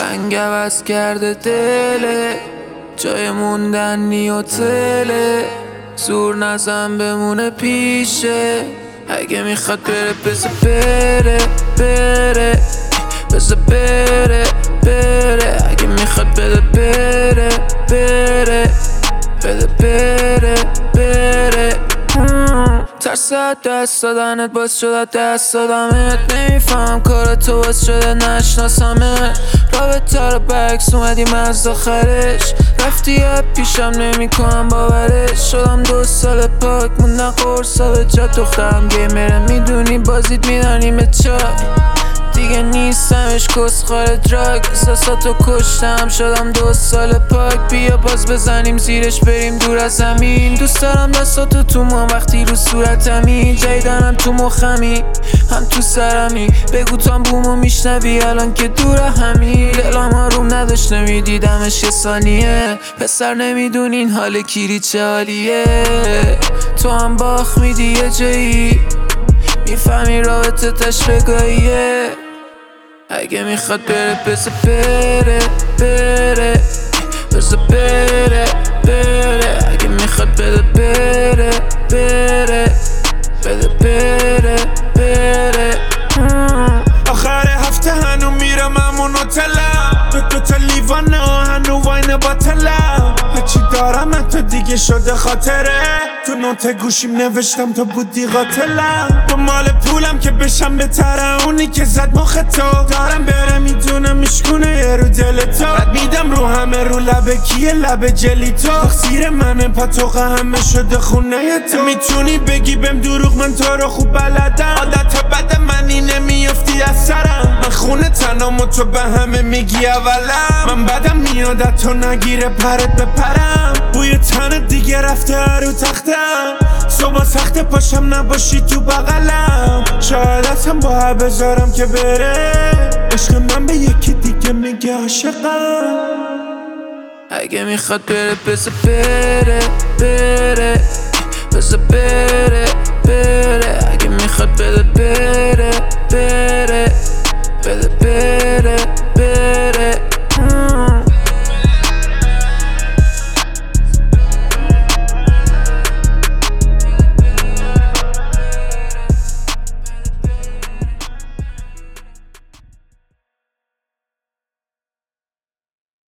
رنگ عوض کرده دله، جای موندن نی هتله، زور نزن بمونه پیشه. اگه میخواد بره بزه بره بره، بزه بره بره. اگه میخواد بده بره بره، بده بره بره. ترس دست دادنت باز شده دست دادمت. نمیفهم کار تو باز شده نشناسمت. رابطه رو برعکس اومدیم از آخرش، رفتی پیشم نمی کنم باورش. شدم 2 سال پاک موندن قرصا به جا. دخترم گیمره میدونی بازیت میدنیم چای. دیگه نیستمش کسخار دراگ، احساساتو کشتم شدم 2 سال پاک. بیا باز بزنیم زیرش بریم دور از زمین. دوست دارم دستاتو تو ما وقتی رو صورتمی. جایدنم تو مخمی هم تو سرمی. بگو تا بومو میشنوی الان که دور همی. دلم آروم نداشت نمیدیدمش یه ثانیه. پسر نمیدونین حال کیری چه حالیه. تو هم باخ میدی یه جایی، میفهمی رابطه تشبگاهیه. اگه میخواد بره بزه بره بره، بزه بره بره. اگه میخواد بده بره بره، بده بره بره. آخر هفته هنو میرم همون هتلم، 2 تا لیوان هنو واین باطلم. هرچی دارم حتی دیگه شده خاطره. تو نوت گوشیم نوشتم تو بودی قاتلم. تو مال پولم که بشم بهتره اونی که زد مخ تو. دارم بره میدونم میشکونه یه رو دل تو. رد میدم رو همه رو لبه کیه لبه جلی تو. تقصیر منه پاتوقه همه شده خونه تو. میتونی بگی بهم دروغ من تو رو خوب بلدم. عادت بد منی نمیافتی از سرم. من خونه تنام و تو به همه میگی اولم. من بدم میاد تو نگیره پرت بپرم. بوی تن دیگه رفته رو تختم. صبح سخت پاشم نباشی تو بغلم. شاید اصلا با بذارم که بره. عشق من به یکی دیگه میگه عاشقم. اگه میخواد بره بزه بره بره، بزه بره بره. اگه میخواد بده بره بره، بده بره.